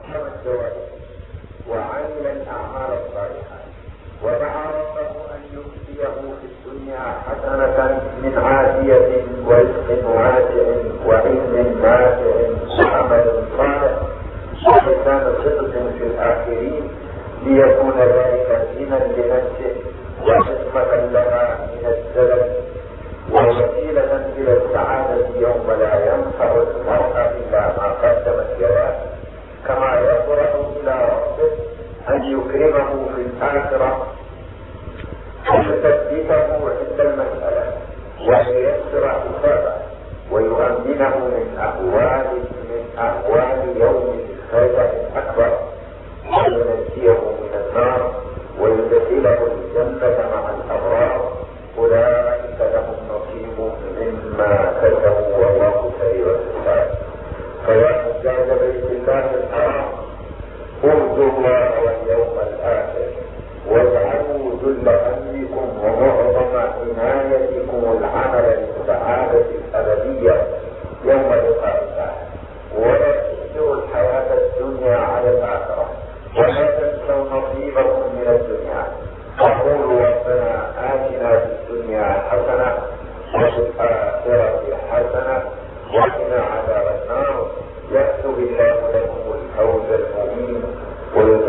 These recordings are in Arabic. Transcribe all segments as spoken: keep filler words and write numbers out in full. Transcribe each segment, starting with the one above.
والجوائز وعمل الأعمال الصالحة ودعا ربه أن يؤتيه في الدنيا حسنة من عافية ورزق واسع وعلم نافع وعمل صالح وحسن صدق في الآخرين ليكون ذلك غنى لنفسه وحكمة لها من الزلل ووسيلة إلى السعادة يوم لا ينفع المرء إلا ما قدمت يداه، كما يفرح إلى ربه أن يكرمه في الآخرة ويثبته عند المسألة وييسر حسابه ويؤمنه من أهوال من أهوال يوم الفزع الأكبر وينجيه من النار ويدخله الجنة مع الأبرار. أولئك لهم نصيب مما كسبوا والله سريع الحساب. فيا حجاج بيت الله الحرام ارجوا الله واليوم الآخر واجعلوا ذل همكم ومعظم عنايتكم العمل للسعادة الأبدية يوم لقاء الله، ولا تؤثروا الحياة الدنيا على الآخرة ولا تنسوا نصيبكم من الدنيا. وقولوا ربنا آتنا في الدنيا حسنة وفي الآخرة حسنة وقنا عذاب النار. يكتب الله لكم الفوز المبين.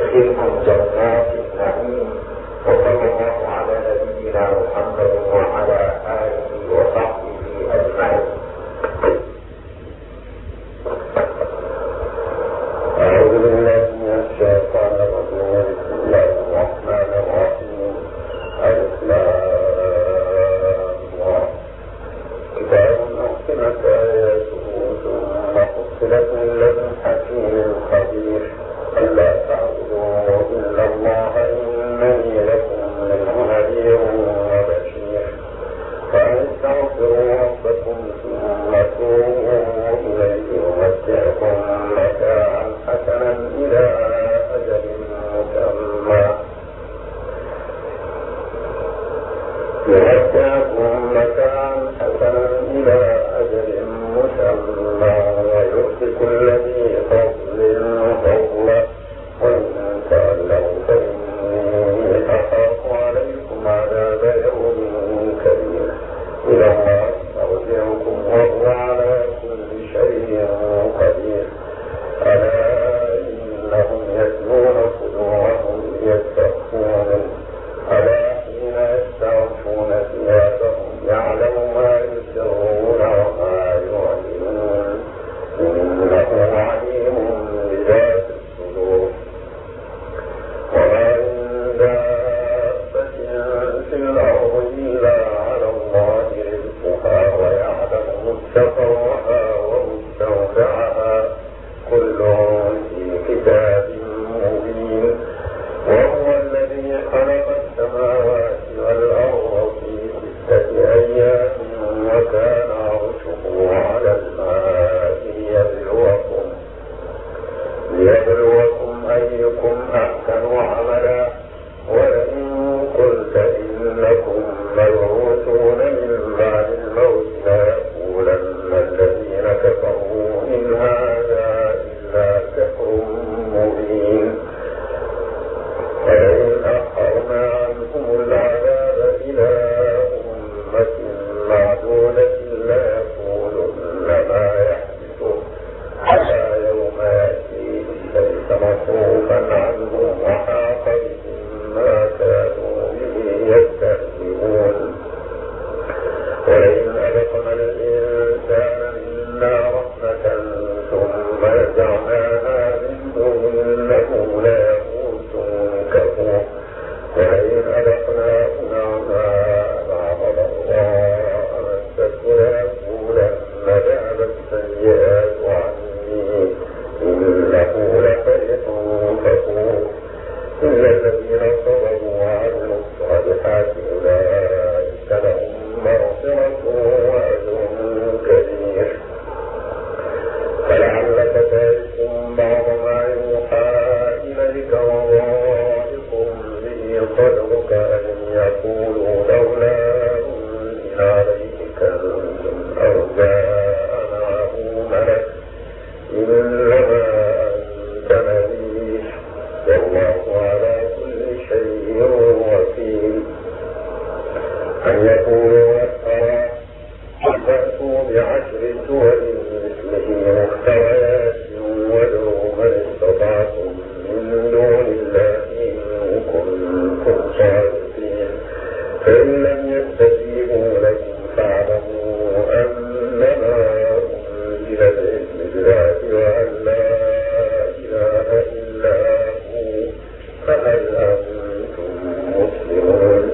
بعشر سور مثله مفتريات وادعوا من استطعتم من دون الله إن كنتم صادقين فإن لم يستجيبوا لكم فاعلموا أنما أنزل بإذن الله وأن لا إله إلا هو فهل أنتم مسلمون.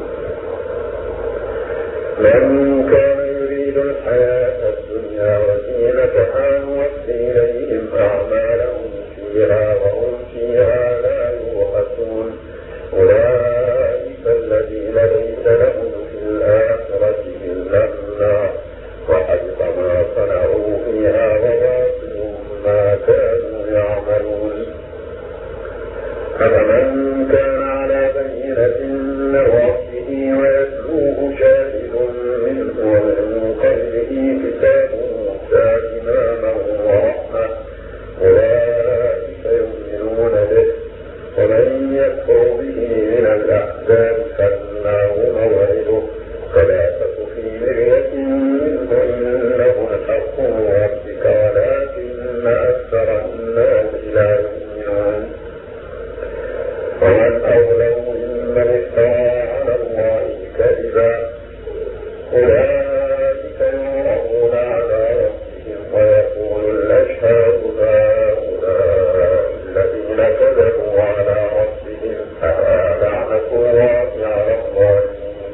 من كان يريد الحياة الدنيا وزينتها نوفي إليهم أعمالهم فيها وهم فيها لا يبخسون أولئك الذين ليس لهم في الآخرة إلا النار وحبط ما صنعوا فيها وباطل ما كانوا يعملون. أفمن كان على بينة من ربه ويتلوه شاهد منه ومن قبله كتاب موسى إماما ورحمة أولئك يؤمنون به ومن يكفر به من الأحزاب فالنار موعده فلا تك في مرية منه إنه الحق من ربك ولكن أكثر الناس لا يؤمنون. ومن أظلم ممن افترى على الله كذبا أولئك يعرضون على ربهم ويقول الأشهاد هؤلاء الذين كذبوا على ربهم ألا لعنة الله على الظالمين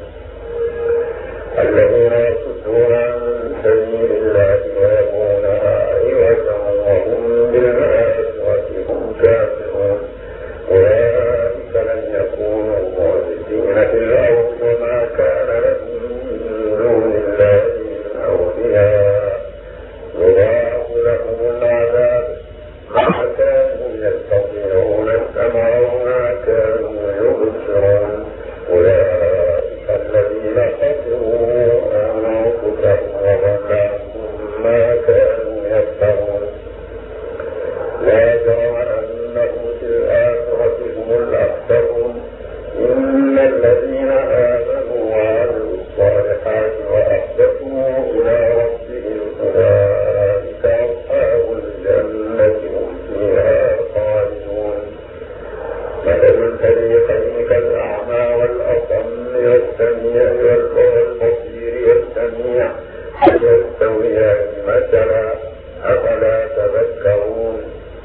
الذين يصدون عن سبيل الله ويبغونها عوجا وهم بالآخرة هم كافرون أولئك لم يكونوا معجزين في الأرض وما كان لهم من دون الله من أولياء يضاعف لهم العذاب ما كانوا يستطيعون السمع وما كانوا يبصرون أولئك الذين خسروا أنفسهم وضل عنهم ما كانوا يفترون. لا جرم أنهم في الآخرة هم الأخسرون إن الذين آمنوا وعملوا الصالحات وأخبتوا إلى ربهم أولئك أصحاب الجنة هم فيها خالدون. مثل الفريقين كالأعمى والأصم والسميع والبصير والسميع هل يستويان مثلا أفلا تذكرون.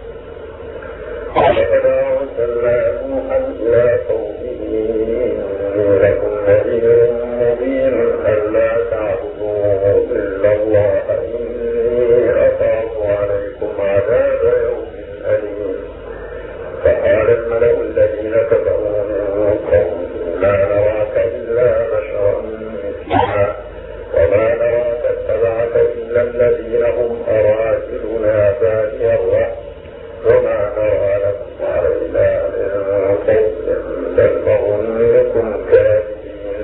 ولقد أرسلنا نوحا إلى قومه إني لكم نذير مبين ألا تعبدوا إلا الله إني أخاف عليكم عذاب يوم أليم. فقال الملأ الذين كفروا من قومه لا نراك إلا بشرا مثلنا وما نراك اتبعك إلا الذين هم أراذلنا بادي الرأي وما نرى لكم علينا من فضل بل ظنكم كاذبين.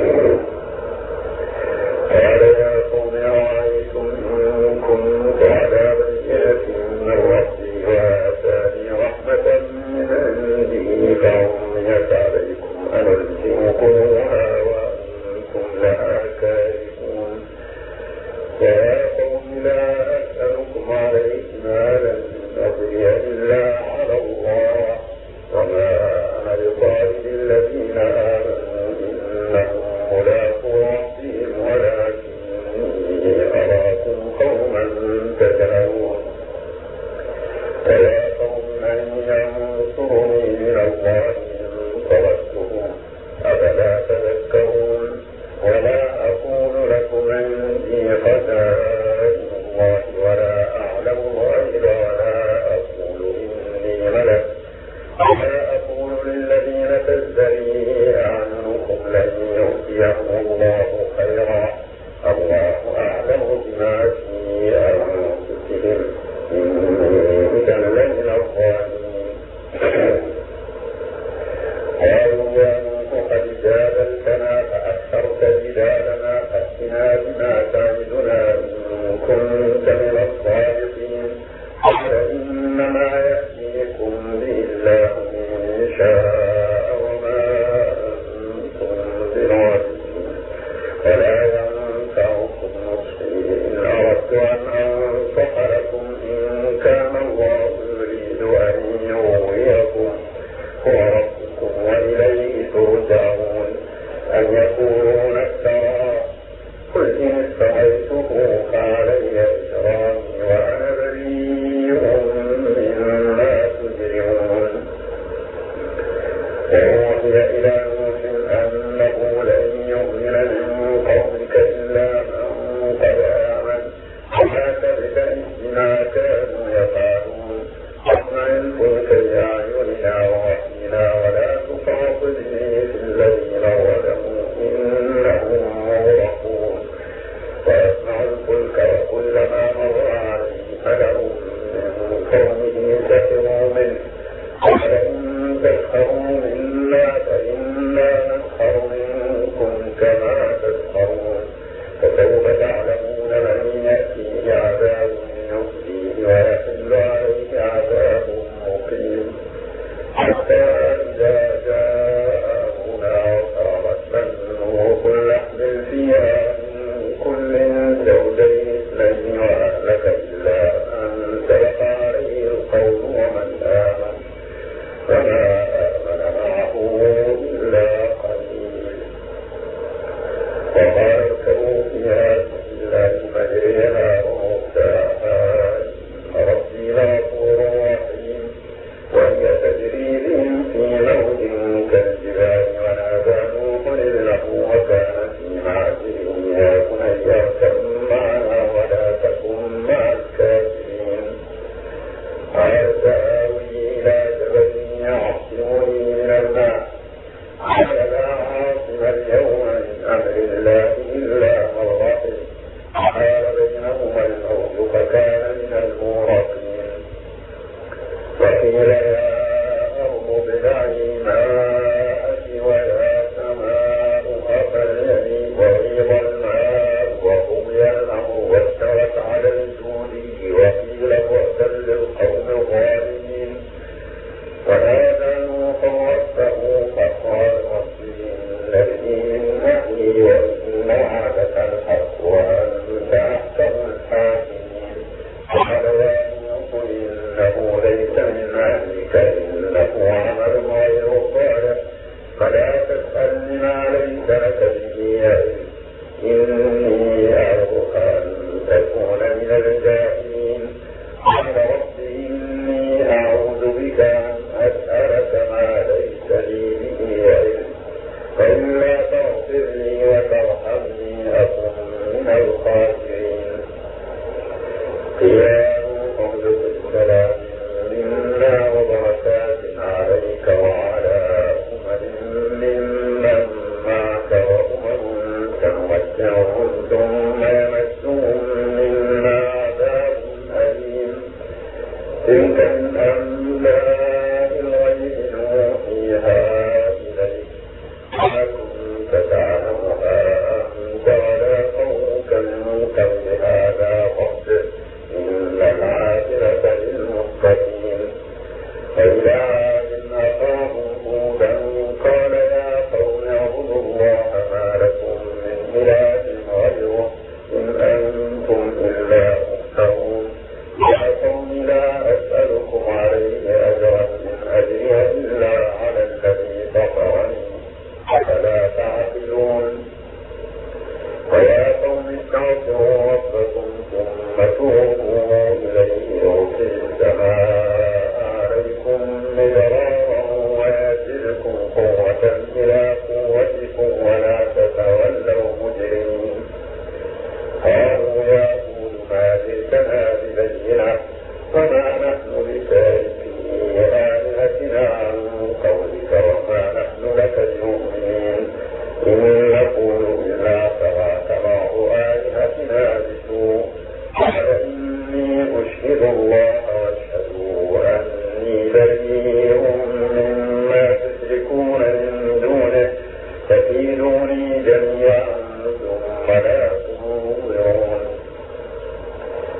قال يا قوم أرأيتم إن كنت على بينة من ربي وآتاني رحمة من عنده فعميت عليكم أنلزمكموها وأنتم لها كارهون. يا قوم لا أسألكم عليه مالا أجري إلا على الله وما أنا بطارد الذين آمنوا إنهم ملاقو ربهم ولكني أراكم قوما تجهلون. ويا قوم من ينصرني من الله إن طردتهم أفلا تذكرون. ولا أقول لكم عندي خزائن الله ولا أعلم الغيب ولا أقول إني ملك ولا أقول للذين تزدري أعينكم لن يؤتيهم الله خيرا الله أعلم بما في أنفسهم إني إذا لمن الظالمين. قالوا يا نوح قد جادلتنا فأكثرت جدالنا فأتنا بما تعدنا إن كنت من الصادقين. قال إنما يأتيكم به الله إن شاء وما أنتم بمعجزين ولا ينفعكم نصحي إن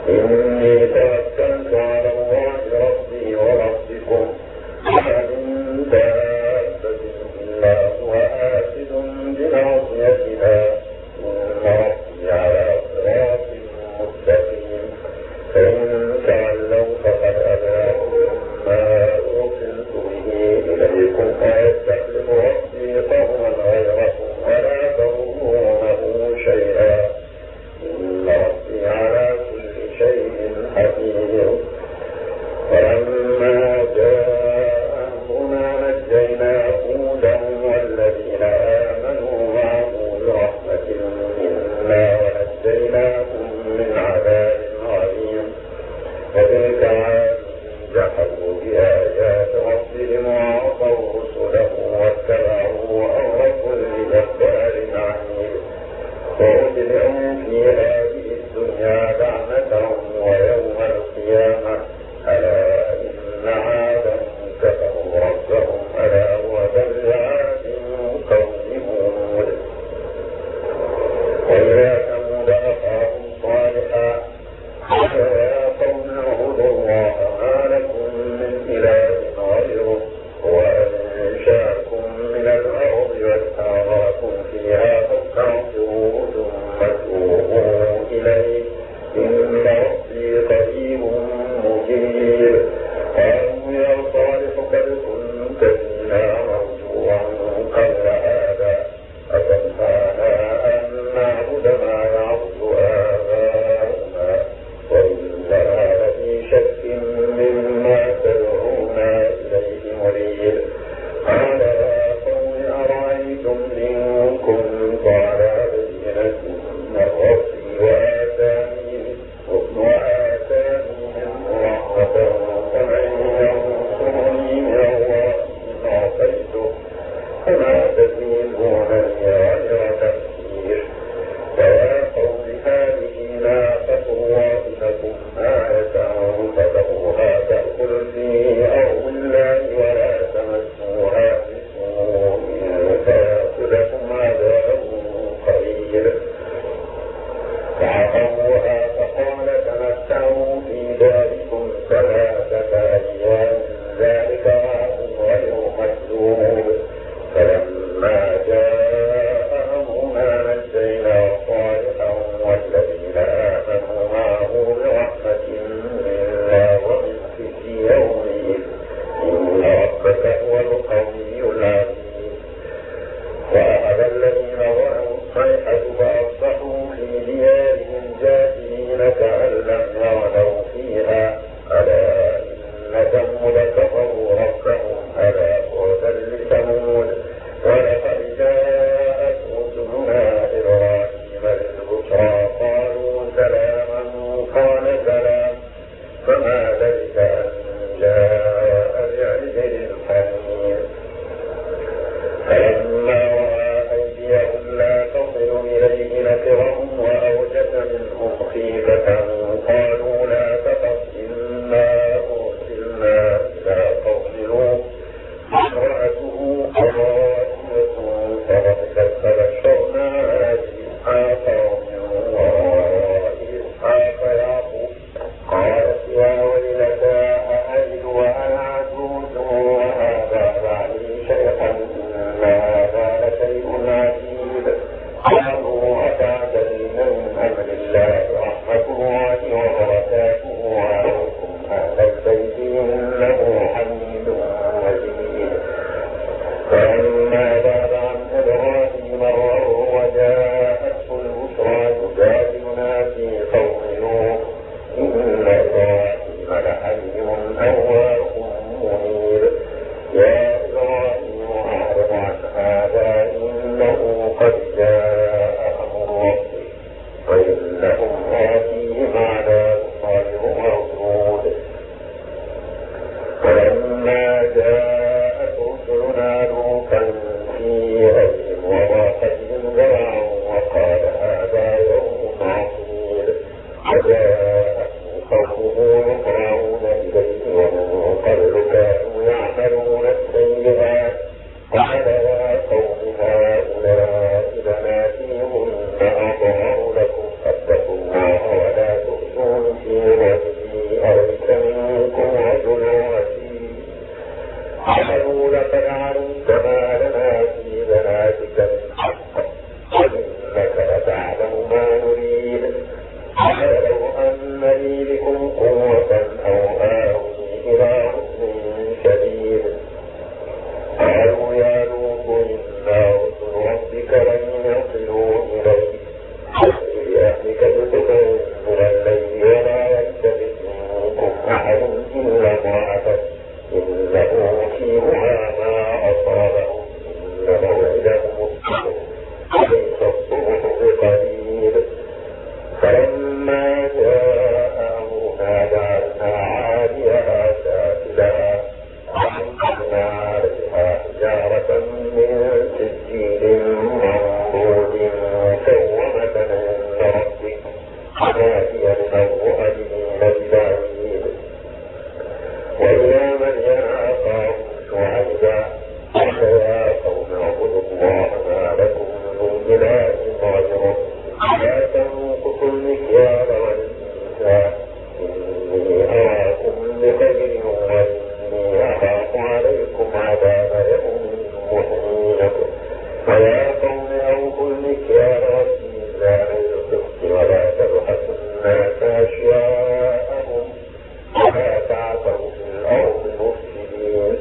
إني توكلت على الله ربي وربكم ما من دابة إلا هو آخذ بناصيتها إن ربي على صراط مستقيم فإن تولوا فقد أبلغتم ما أرسلت به إليكم ويستخلف ربي قوما غيركم ولا تضرونه شيئا إن ربي على كل شيء حفيظ. ولما جاء أمرنا نجينا هودا والذين آمنوا معه برحمة منا ونجيناهم من عذاب غليظ. وتلك عاد جحدوا بآيات ربهم وعصوا رسله واتبعوا أمر كل جبار عنيد. وأتبعوا في هذه الدنيا لعنة ويوم القيامة ألا إن عادا كفروا ربهم ألا وضل عاد قوم هود. وإلى ثمود أخاهم صالحا قال يا قوم اعبدوا الله ما لكم من إله غيره هو أنشأكم من الأرض واستعمركم فيها فاستغفروه ثم توبوا إليه إن ربي قريب مجيب. قالوا يا صالح قد كنت فينا مرجوا قبل هذا أتنهانا أن نعبد ما يعبد آباؤنا وإننا لفي شك مما تدعونا إليه مريب. قال يا قوم أرأيتم إن كنت على بينة من ربي وآتاني وآتاني منه رحمة فمن ينصرني من الله إن عصيته فما تزيدونني غير تفكير. فيا قوم هذه ناقة الله لكم آية فذروها تأكل في أرض الله ولا تمسوها بسوء فيأخذكم عذاب قريب. فعقروها فقال تمتعوا في داركم ثلاثة أيام ذلك وعد غير مكذوب. فلما جاء أمرنا نجينا صالحا والذين آمنوا معه برحمة منا ومن خزي يومئذ إن ربك هو القوي العزيز. وأخذ الذين ظلموا الصيحة فأصبحوا في ديارهم جاثمين كأن لم يغنوا فيها ألا إن ثمود كفروا ربهم ألا بعدا لثمود. ولقد جاءت رسلنا إبراهيم بالبشرى قالوا سلاما قال سلام فما لبث أن جاء بعجل حنيذ. فلما رأى أيديهم لا تصل إليه نكرهم وأوجس منهم خيفة قالوا لا تخف إنا أرسلنا إلى قوم لوط امرأته قائمة فضحكت فبشرناها بإسحاق ومن وراء إسحاق يعقوب قالت يا ويلتى أألد وأنا عجوز وهذا بعلي شيخا إن هذا لشيء عجيب. قالوا أتعجبين من أمر الله رحمة الله وبركاته عليكم أهل البيت إنه حميد مجيد. فلما ذهب عن إبراهيم الروع وجاءته البشرى تجادلنا في قوم لوط إن إبراهيم لحليم أواه منيب. يا إبراهيم أعرض عن هذا إنه قد جاء أمر ربك وإنهم آتيهم عذاب غير مردود. فلما جاءت رسلنا لوطا سيئهم وضاق بهم ذرعا وقال هذا يوم عصيب. فجاءته قومه يقرعون إليه ومن قبل كانوا يعملون السيئات قال يا قوم هؤلاء بناتي هن أطهر لكم فاتقوا الله ولا تخزون بصيرة أليس منكم رجل رشيد قالوا لقد علمت ما لنا في بناتك من حق وإنك لتعلم ما نريد قال لو أن لي بكم قوة أو آوي إلى ركن شديد قالوا يا لوط إنا رسل ربك لن يصلوا إليك بأهلك بقطع من الليل ولا يلتفت منكم أحد إلا امرأتك إنه مصيبها ما أصابهم إن موعدهم الصبح أليس الصبح بقريب فلما جاء أمرنا جعلنا عاليها سافلها وأمطرنا عليها حجارة من سجيل منضود مسومة عند ربك وما هي من الظالمين ببعيد وإلى مدين أخاهم شعيبا قال يا قوم اعبدوا الله ما لكم من إله غيره لا تنقصوا المكيال والميزان إني أراكم بخير وإني أخاف عليكم عذاب يوم محيط ويا قوم أوفوا المكيال والميزان بالقسط ولا تبخسوا الناس أشياءهم ولا تعثوا في الأرض مفسدين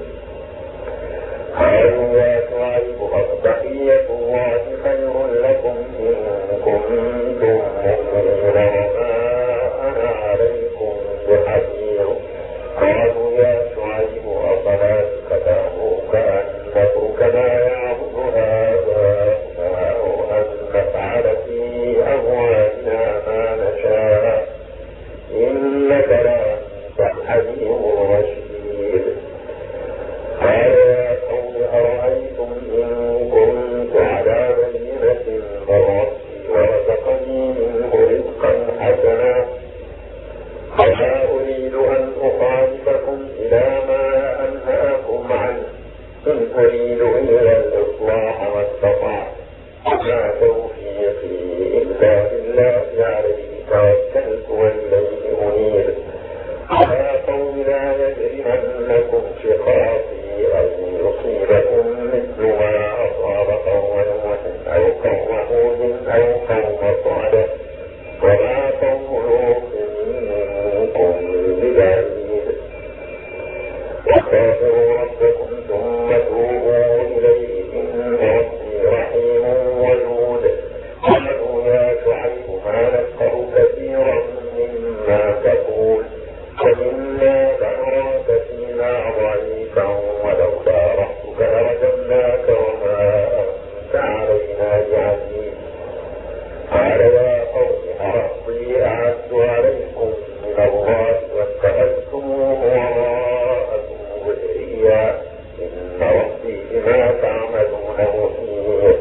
قالوا يا شعيب بقية الله خير لكم إن كنتم مؤمنين وما أنا عليكم بحفيظ قالوا يا شعيب أصلاتك تأمرك أن نترك ما يعبد آباؤنا أو أن نفعل في أموالنا ما نشاء إنك لأنت الحليم الرشيد قال يا قوم أرأيتم إن كنت على بينة من ربي ورزقني منه رزقا حسنا ولا أريد أن أخالفكم إلى ما أنهاكم عنه إن أريد إلا الإصلاح ما استطعت وما توفيقي إلا بالله عليه توكلت وإليه أنيب يا قوم لا يجرمنكم شقاقي أن يصيبكم مثل ما أصاب قوم نوح أو قوم هود أو قوم صالح وما قوم لوط منكم ببعيد واستغفروا ربكم ثم توبوا إليه إن ربي رحيم ودود قالوا يا شعيب ما نفقه كثيرا مما تقول وإنا لنراك فينا ضعيفا ولولا رحمك لرجمناك وما أنت علينا بعزيز قال يا قوم أرهطي أعز عليكم من الله واتخذتموه وراءكم ذريا إن ربي بما تعملون محيط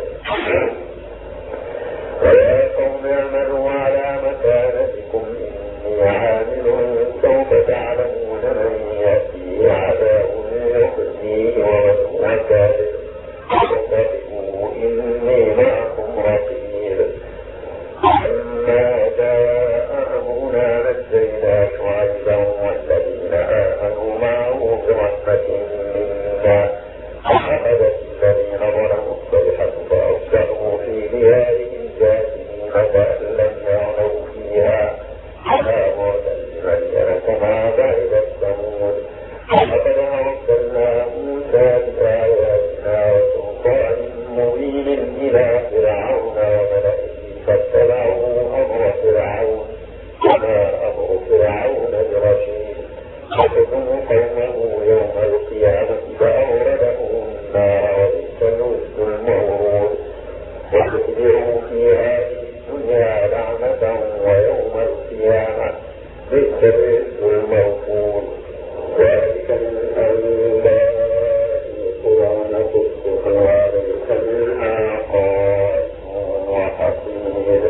ويا قوم اعملوا على مكانتكم إني عامل سوف تعلمون من يأتيه عذاب يخزيه ومن هو كاذب فاتقوا إني معكم رقيب لما جاء أمرنا نجينا شعيبا والذين آمنوا معه برحمة منا وأخذت الذين ظلموا الصيحة فأصبحوا في ديارهم جاثمين كأن لم يغنوا فيها على بعدا لمدين كما بعدت ثمود ولقد أرسلنا موسى بآياتنا وسلطان مبين إلى فرعون وملئه فاتبعوا أمر فرعون وما أمر فرعون برشيد فخذوا قومه يوم القيامة فأوردهم النار وبئس الورد المورود واخبروا في هذه الدنيا لعنة ويوم القيامة بئس الرزق الموفود ذلك الأنباء القرى نقصها عليك منها قائم وحصيد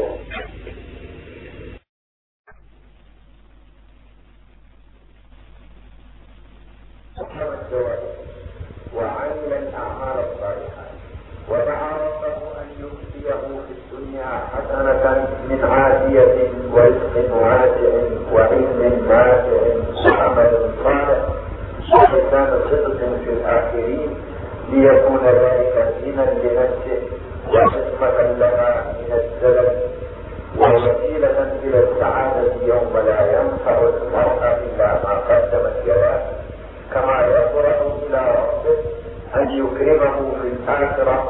وعمل الأعمال الصالحة ودعا ربه أن يؤتيه في الدنيا حسنة من عافية ورزق واسع وعلم نافع وعمل صالح ولسان صدق في الآخرين ليكون ذلك غنى لنفسه وحكمة لها من الزلل ووسيلة إلى السعادة يوم لا ينفع المرء إلا ما قدمت يداه، كما يفرح إلى ربه أن يكرمه في الآخرة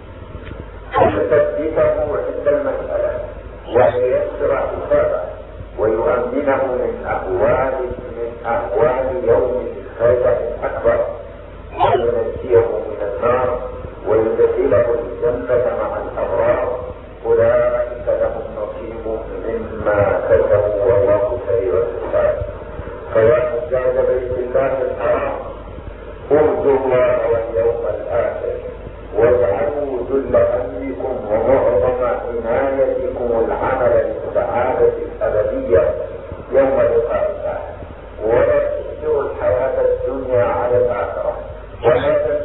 ويثبته عند المسألة وييسر حسابه ويؤمنه من أهوال من أهوال يوم الفزع الأكبر وينجيه من النار ويدخله الجنة مع الأبرار. أولئك لهم نصيب مما كسبوا والله سريع الحساب. فيا حجاج بيت الله الحرام ارجوا الله واليوم الآخر واجعلوا ذل أمركم ومعظم عنايتكم العمل للسعادة الأبدية يوم لقاء الله، ولا تؤثروا الحياة الدنيا على الآخرة، ولا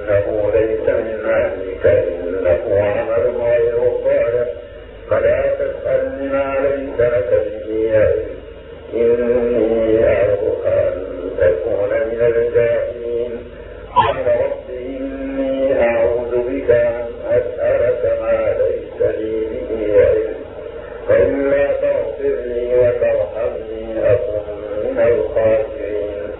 إنه ليس من أهلك إنه عمل غير صالح فلا تسألني ما ليس لك به علم إني أعظك أن تكون من الجاهلين قال رب إني أعوذ بك أن أسألك ما ليس لي به علم فإلا تغفر لي وترحمني أكن من الخاسرين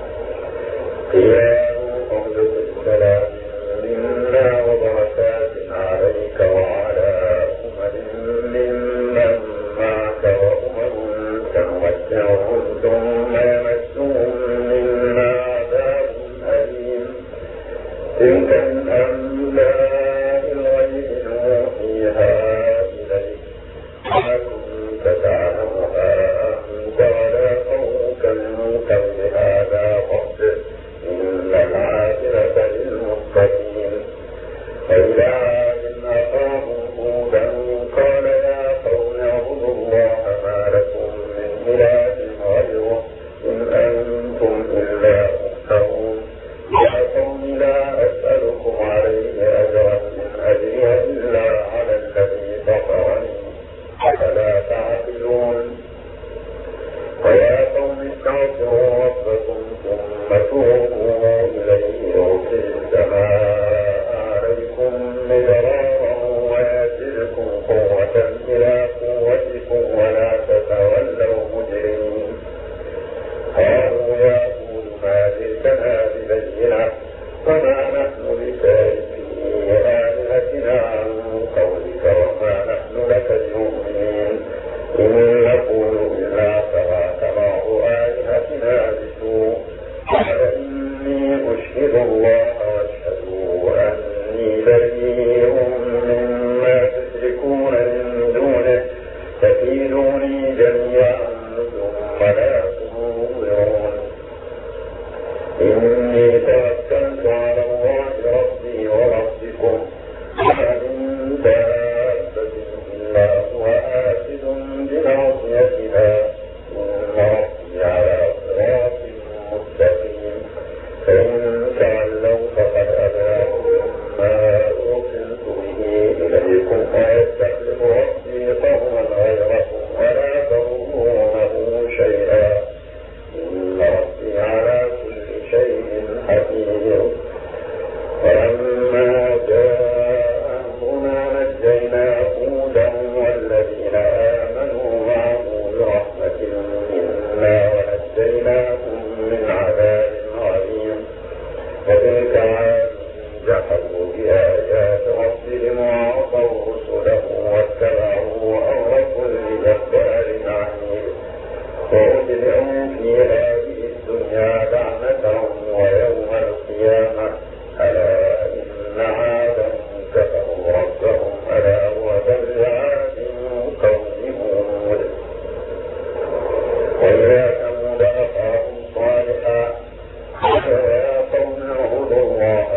يا نوح اهبط السلام منا وبركات عليك وعلى أمم ممن معك وأمم سنمتعهم ثم يمسهم منا عذاب أليم تلك الأنباء الغيب نوحيها إليك ما كنت تعلمها أنت ولا قومك من قبل هذا فاصبر إن العاقبة للمتقين فإذا عاد أخاهم هودا قال يا قوم اعبدوا الله ما لكم من إله غيره إن أنتم إلا مفترون يا قوم لا أسألكم عليه أجرا إن أجري إلا على الذي فطرني أفلا تعقلون ويا قوم استغفروا ربكم ثم توبوا إليه يرسل السماء عليكم مدرارا ويزدكم قوة إلى قوتكم ولا تتولوا مجرمين قالوا يا هود ما جئتنا ببينة وما نحن بتاركي آلهتنا عن قولك وما نحن لك بمؤمنين إن نقول إلا سواك بعض آلهتنا بسوء قال إني أشهد الله واشهدوا أني بريء مما تشركون من دونه فكيدوني جميعا ثم لا تنظرون إني توكلت على الله ربي وربكم ما من دابة إلا هو آخذ بناصيتها إن ربي على صراط مستقيم فإن تولوا فقد أبلغتم ما أرسلت به إليكم ويستخلف ربي قوما غيركم ولا تضرونه شيئا إن ربي على كل شيء حفيظ ولما جاء أمرنا نجينا هودا والذين آمنوا معه برحمة منا ونجيناهم من عذاب غليظ وتلك عاد جحدوا بآيات ربهم وعصوا رسله واتبعوا أمر كل جبار عنيد وأتبعوا في هذه الدنيا لعنة ويوم القيامة ألا إن عادا كفروا ربهم ألا وضل عاد قوم هود وإلى ثمود أخاهم صالحا قال يا قوم اعبدوا الله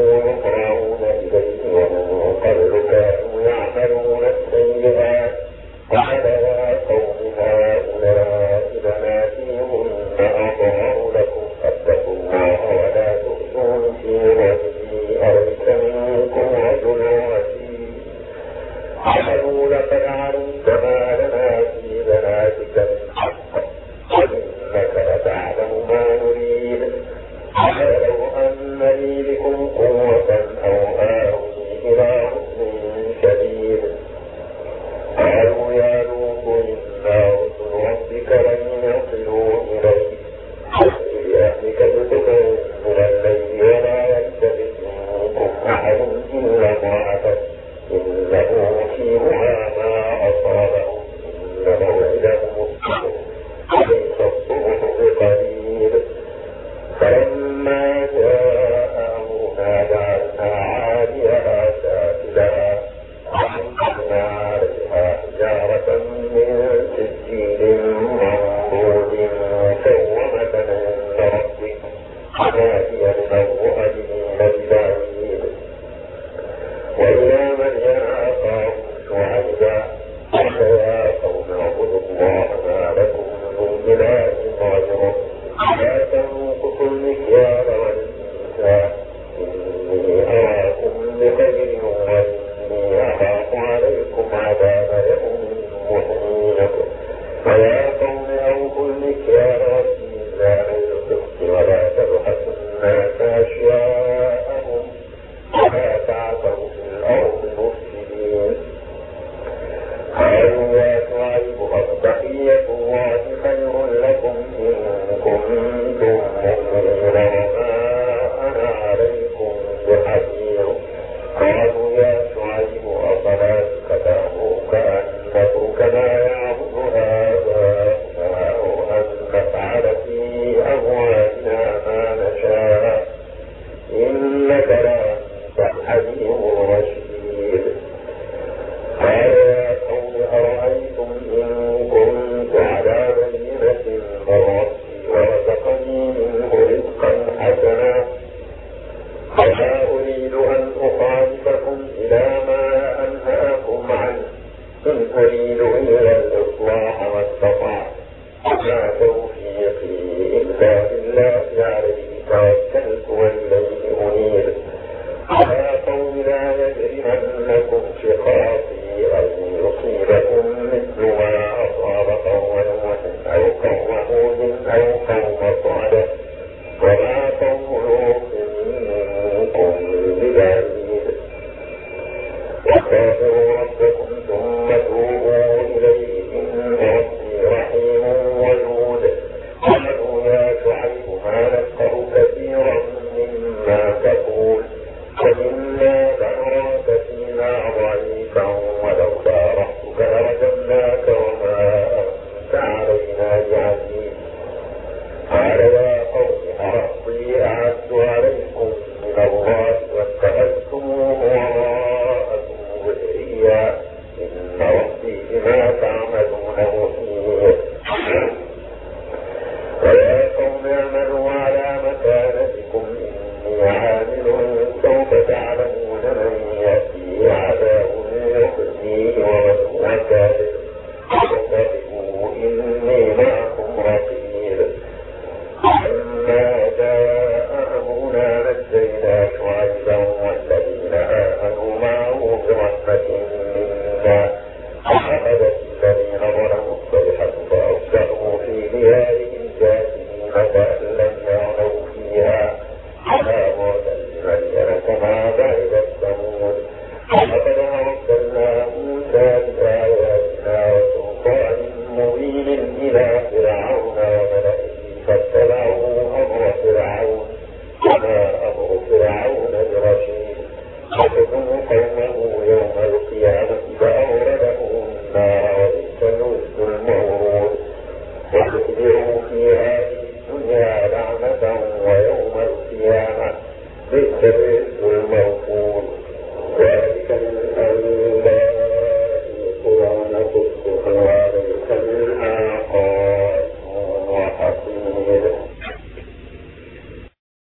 يقرؤون إليه ومن قبل كانوا يعملون السيئات قال يا قوم هؤلاء بناتي هن أطهر لكم فاتقوا الله ولا تخزون في وجهي أليس منكم رجل رشيد قالوا لقد علمت ما لنا في بناتك من حق وإنك لتعلم ما نريد قال لو أن لي بكم قوة أو آوي إلى ركن شديد قالوا يا لوط إنا رسل ربك لن يصلوا إليك فاسر بأهلك بقطع من الليل ولا يلتفت منكم أحد إلا امرأتك إنه مصيبها ما أصابهم إن موعدهم الصبح أليس الصبح بقريب فلما جاء أمرنا جعلنا عاليها سافلها وأمطرنا عليها حجارة من سجيل منضود مسومة عند ربك وما هي من الظالمين ببعيد وإلى مدين أخاهم شعيبا قال يا قوم اعبدوا الله ما لكم من إله غيره لا تنقصوا المكيال والميزان إني أراكم بخير وإني أخاف عليكم عذاب يوم محيط ويا قوم أوفوا المكيال والميزان بالقسط ولا تبخسوا الناس أشياءهم ولا تعثوا في الأرض مفسدين قالوا يا شعيب بقية الله خير لكم إن كنتم مؤمنين وما أنا عليكم بحفيظ قالوا يا شعيب أصلاتك تأمرك أن نترك ما يعبد آباؤنا أو أن نفعل في أموالنا ما نشاء إنك لأنت الحليم الرشيد قال يا قوم أرأيتم إن كنت على بينة من ربي ورزقني منه رزقا حسنا فلا أريد أن أخالفكم إلى ما أنهاكم عنه إن أريد إلا الإصلاح ما استطعت وما توفيقي إلا بالله عليه توكلت وإليه أنيب يا قوم لا يجرمنكم شقاقي أن يصيبكم مثل ما أصاب قوم نوح أو قوم هود أو قوم صالح وما قوم لوط منكم ببعيد واستغفروا ربكم ثم توبوا إليه إن ربي رحيم ودود قالوا يا شعيب ما نفقه كثيرا مما تقول وإنا لنراك فينا ضعيفا ولولا رحمك لرجمناك وما أنت علينا بعزيز قال يا قوم أرهطي أعز عليكم من الله واتخذتموه وراءكم ظهريا إن ربي بما تعملون محيط ويا قوم اعملوا على مكانتكم إني عامل سوف تعلمون من يأتيه عذاب يخزيه ومن هو كاذب فارتقبوا إني معكم رقيب لما جاء أمرنا نجينا شعيبا والذين آمنوا معه برحمة منا وأخذت الذين ظلموا الصيحة فأصبحوا في ديارهم جاثمين كأن لم يغنوا فيها على بعدا لمدين كما بعدت ثمود ولقد أرسلنا موسى بآياتنا وسلطان مبين إلى فرعون وملئه فاتبعوا أمر فرعون وما أمر فرعون برشيد فخذوا قومه يوم القيامة فأوردهم النار وبئس الورد المورود واتبعوا في هذه الدنيا لعنة ويوم القيامة بئس الورد المورود